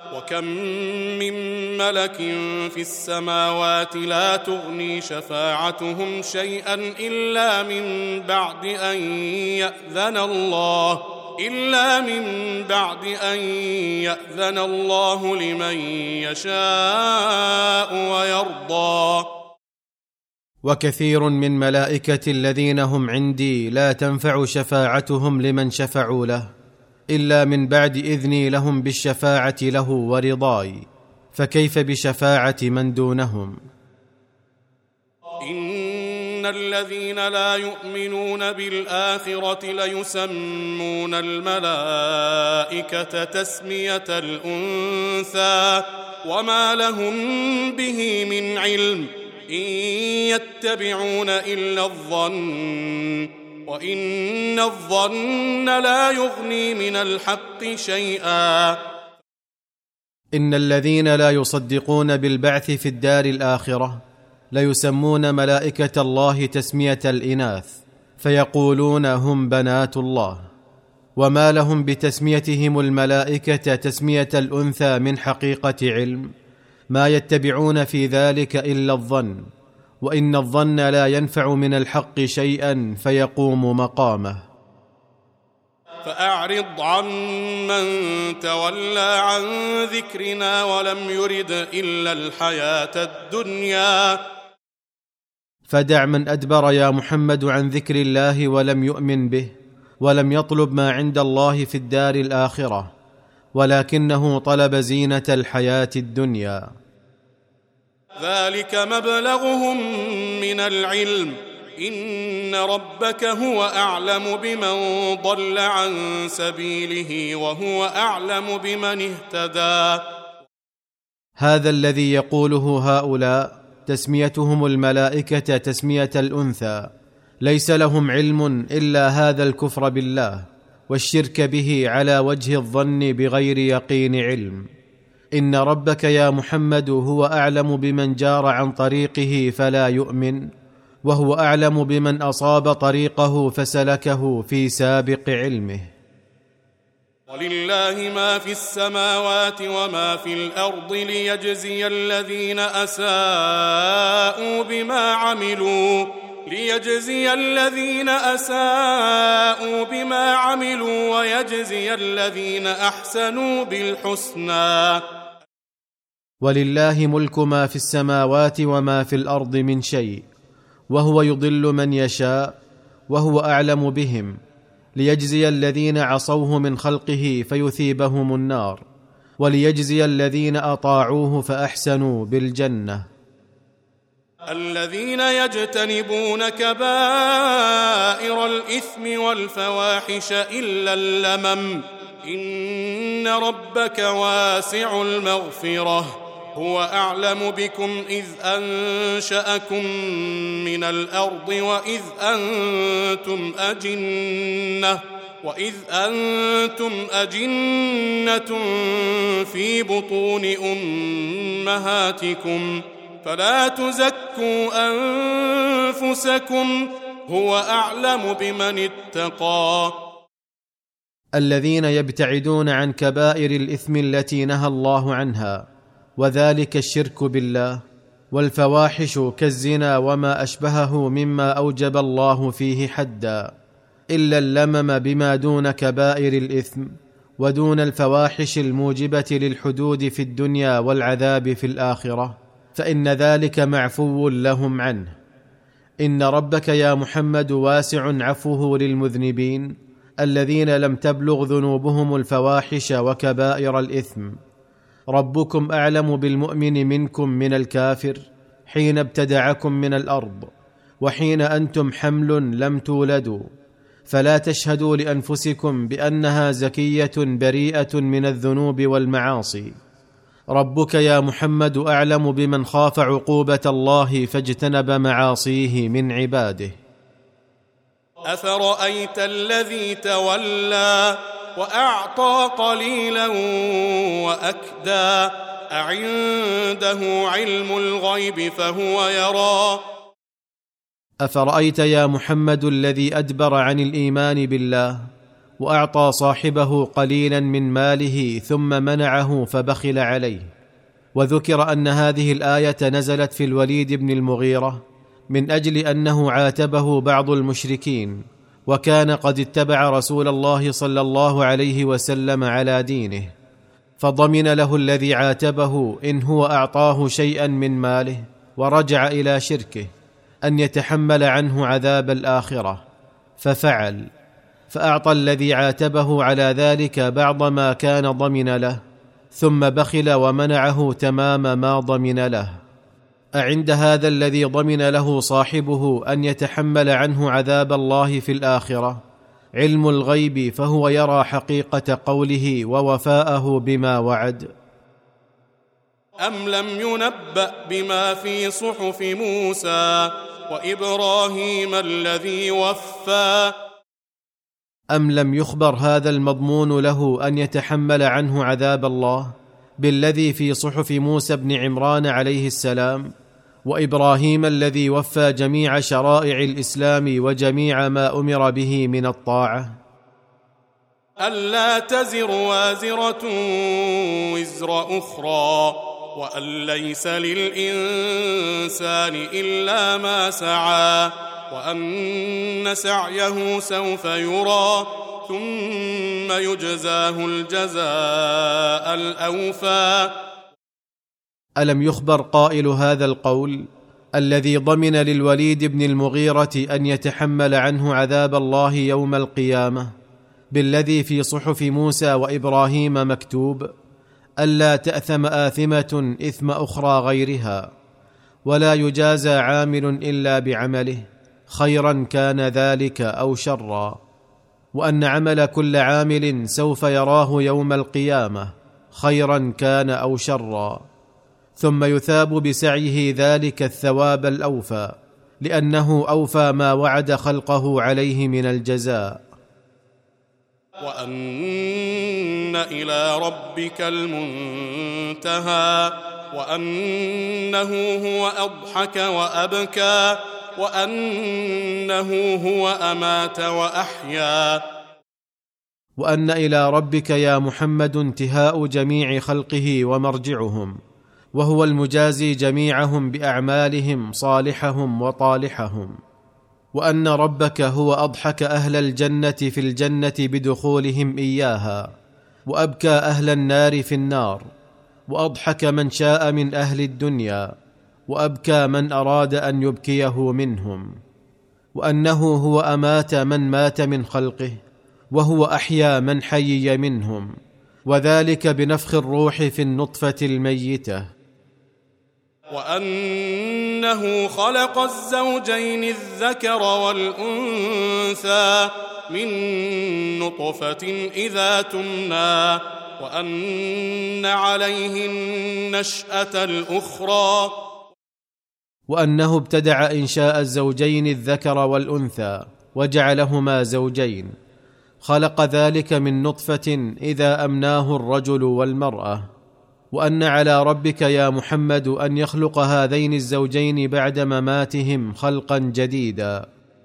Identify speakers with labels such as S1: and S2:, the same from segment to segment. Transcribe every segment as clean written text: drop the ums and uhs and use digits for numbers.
S1: وكم من ملك في السماوات لا تغني شفاعتهم شيئا إلا من بعد أن يأذن الله لمن يشاء ويرضى.
S2: وكثير من ملائكة الذين هم عندي لا تنفع شفاعتهم لمن شفعوا له إلا من بعد إذني لهم بالشفاعة له ورضاي، فكيف بشفاعة من دونهم؟
S1: إن الذين لا يؤمنون بالآخرة ليسمون الملائكة تسمية الأنثى وما لهم به من علم، إن يتبعون إلا الظن وإن الظن لا يغني من الحق شيئا.
S2: إن الذين لا يصدقون بالبعث في الدار الآخرة ليسمون ملائكة الله تسمية الإناث فيقولون هم بنات الله، وما لهم بتسميتهم الملائكة تسمية الأنثى من حقيقة علم، ما يتبعون في ذلك إلا الظن، وإن الظن لا ينفع من الحق شيئا فيقوم مقامه.
S1: فأعرض عن من تولى عن ذكرنا ولم يرد إلا الحياة الدنيا.
S2: فدع من أدبر يا محمد عن ذكر الله ولم يؤمن به، ولم يطلب ما عند الله في الدار الآخرة، ولكنه طلب زينة الحياة الدنيا.
S1: ذلك مبلغهم من العلم، إن ربك هو أعلم بمن ضل عن سبيله وهو أعلم بمن اهتدى.
S2: هذا الذي يقوله هؤلاء تسميتهم الملائكة تسمية الأنثى ليس لهم علم إلا هذا الكفر بالله والشرك به على وجه الظن بغير يقين علم. إن ربك يا محمد هو أعلم بمن جار عن طريقه فلا يؤمن، وهو أعلم بمن أصاب طريقه فسلكه في سابق علمه.
S1: ولله ما في السماوات وما في الأرض ليجزي الذين أساءوا بما عملوا ويجزي الذين أحسنوا بالحسنى.
S2: ولله ملك ما في السماوات وما في الأرض من شيء، وهو يضل من يشاء وهو أعلم بهم، ليجزي الذين عصوه من خلقه فيثيبهم النار، وليجزي الذين أطاعوه فأحسنوا بالجنة.
S1: الذين يجتنبون كبائر الإثم والفواحش إلا اللمم، إن ربك واسع المغفرة، هو أعلم بكم إذ أنشأكم من الأرض وإذ أنتم أجنة في بطون أمهاتكم، فلا تزكوا أنفسكم هو أعلم بمن اتقى.
S2: الذين يبتعدون عن كبائر الإثم التي نهى الله عنها، وذلك الشرك بالله، والفواحش كالزنا وما أشبهه مما أوجب الله فيه حدا، إلا اللمم بما دون كبائر الإثم ودون الفواحش الموجبة للحدود في الدنيا والعذاب في الآخرة، فإن ذلك معفو لهم عنه. إن ربك يا محمد واسع عفوه للمذنبين الذين لم تبلغ ذنوبهم الفواحش وكبائر الإثم. ربكم أعلم بالمؤمن منكم من الكافر حين ابتدعكم من الأرض، وحين أنتم حمل لم تولدوا، فلا تشهدوا لأنفسكم بأنها زكية بريئة من الذنوب والمعاصي. ربك يا محمد أعلم بمن خاف عقوبة الله فاجتنب معاصيه من عباده.
S1: أفرأيت الذي تولى وأعطى قليلا وأكدى، أعنده علم الغيب فهو يرى.
S2: أفرأيت يا محمد الذي أدبر عن الإيمان بالله واعطى صاحبه قليلا من ماله ثم منعه فبخل عليه. وذكر ان هذه الايه نزلت في الوليد بن المغيرة من اجل انه عاتبه بعض المشركين، وكان قد اتبع رسول الله صلى الله عليه وسلم على دينه، فضمن له الذي عاتبه إن هو أعطاه شيئا من ماله ورجع إلى شركه أن يتحمل عنه عذاب الآخرة، ففعل، فأعطى الذي عاتبه على ذلك بعض ما كان ضمن له، ثم بخل ومنعه تمام ما ضمن له. أعند هذا الذي ضمن له صاحبه أن يتحمل عنه عذاب الله في الآخرة علم الغيب، فهو يرى حقيقة قوله ووفاءه بما وعد؟
S1: أم لم ينبأ بما في صحف موسى وإبراهيم الذي وفى؟
S2: أم لم يخبر هذا المضمون له أن يتحمل عنه عذاب الله بالذي في صحف موسى بن عمران عليه السلام وإبراهيم الذي وفى جميع شرائع الإسلام وجميع ما أمر به من الطاعة؟
S1: ألا تزر وازرة وزر أخرى وأن ليس للإنسان إلا ما سعى وأن سعيه سوف يرى ثم يجزاه الجزاء الأوفى.
S2: ألم يخبر قائل هذا القول الذي ضمن للوليد بن المغيرة أن يتحمل عنه عذاب الله يوم القيامة بالذي في صحف موسى وإبراهيم مكتوب ألا تأثم آثمة إثم أخرى غيرها، ولا يجازى عامل إلا بعمله خيرا كان ذلك أو شرا، وأن عمل كل عامل سوف يراه يوم القيامة خيرا كان أو شرا، ثم يثاب بسعيه ذلك الثواب الأوفى، لأنه أوفى ما وعد خلقه عليه من الجزاء.
S1: وأن إلى ربك المنتهى وأنه هو أضحك وأبكى وأنه هو أمات وأحيا.
S2: وأن إلى ربك يا محمد انتهاء جميع خلقه ومرجعهم، وهو المجازي جميعهم بأعمالهم صالحهم وطالحهم. وأن ربك هو أضحك أهل الجنة في الجنة بدخولهم إياها، وأبكى أهل النار في النار، وأضحك من شاء من أهل الدنيا، وأبكى من أراد أن يبكيه منهم. وأنه هو أمات من مات من خلقه، وهو أحيا من حيي منهم، وذلك بنفخ الروح في النطفة الميتة.
S1: وأنه خلق الزوجين الذكر والأنثى من نطفة إذا تمنى وأن عليه النشأة الأخرى.
S2: وأنه ابتدع إنشاء الزوجين الذكر والأنثى وجعلهما زوجين، خلق ذلك من نطفة إذا أمناه الرجل والمرأة. وأن على ربك يا محمد أن يخلق هذين الزوجين بعد مماتهم خلقا جديدا.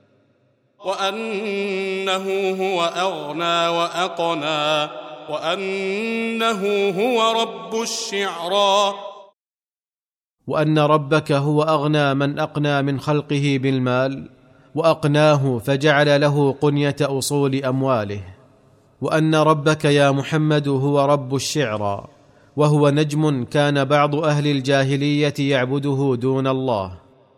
S1: وأنه هو أغنى وأقنى وأنه هو رب الشعرى.
S2: وأن ربك هو أغنى من أقنى من خلقه بالمال، وأقناه فجعل له قنية أصول أمواله. وأن ربك يا محمد هو رب الشعرى، وهو نجم كان بعض أهل الجاهلية يعبده دون الله.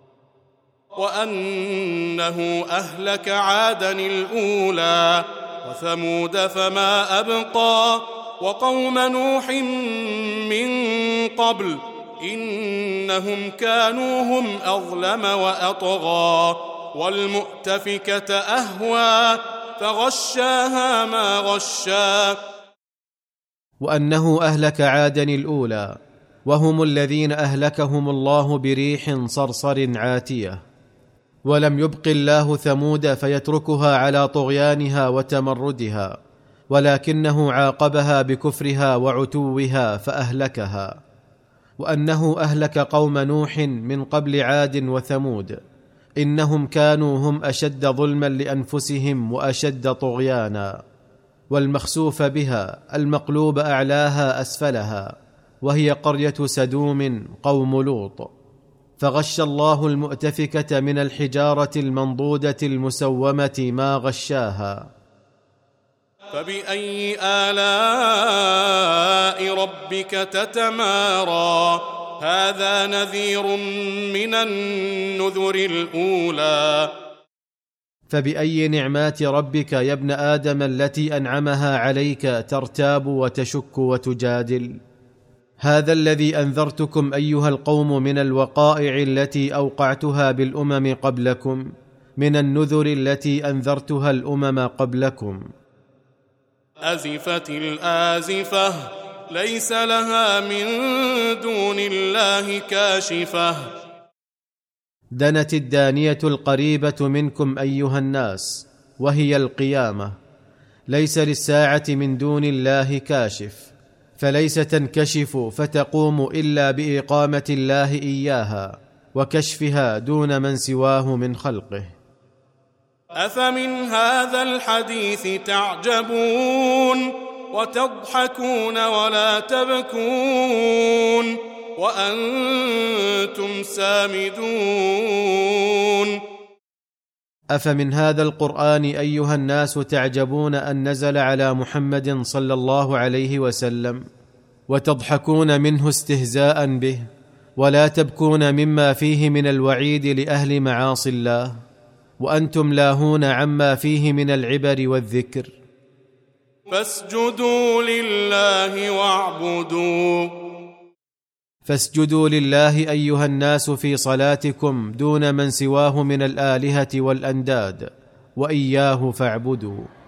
S1: وأنه أهلك عادا الأولى وثمود فما أبقى وقوم نوح من قبل إنهم كانوا هم أظلم وأطغى والمؤتفكة أهوى فغشاها ما غشا.
S2: وأنه أهلك عادا الأولى، وهم الذين أهلكهم الله بريح صرصر عاتية، ولم يبق الله ثمود فيتركها على طغيانها وتمردها، ولكنه عاقبها بكفرها وعتوها فأهلكها. وأنه أهلك قوم نوح من قبل عاد وثمود، إنهم كانوا هم أشد ظلما لأنفسهم وأشد طغيانا. والمخسوف بها المقلوب أعلاها أسفلها، وهي قرية سدوم قوم لوط. فغش الله المؤتفكة من الحجارة المنضودة المسومة ما غشاها.
S1: فبأي آلاء ربك تتمارى؟ هذا نذير من النذر الأولى.
S2: فبأي نعمات ربك يا ابن آدم التي أنعمها عليك ترتاب وتشك وتجادل؟ هذا الذي أنذرتكم أيها القوم من الوقائع التي أوقعتها بالأمم قبلكم، من النذر التي أنذرتها الأمم قبلكم.
S1: أزفت الآزفة، ليس لها من دون الله كاشفة.
S2: دنت الدانية القريبة منكم أيها الناس، وهي القيامة. ليس للساعة من دون الله كاشف، فليس تنكشف فتقوم إلا بإقامة الله إياها وكشفها دون من سواه من خلقه.
S1: أفمن هذا الحديث تعجبون وتضحكون ولا تبكون وأنتم سامدون.
S2: أفمن هذا القرآن أيها الناس تعجبون أن نزل على محمد صلى الله عليه وسلم، وتضحكون منه استهزاء به، ولا تبكون مما فيه من الوعيد لأهل معاصي الله، وأنتم لاهون عما فيه من العبر والذكر.
S1: فاسجدوا لله واعبدوا.
S2: فاسجدوا لله أيها الناس في صلاتكم دون من سواه من الآلهة والأنداد، وإياه فاعبدوا.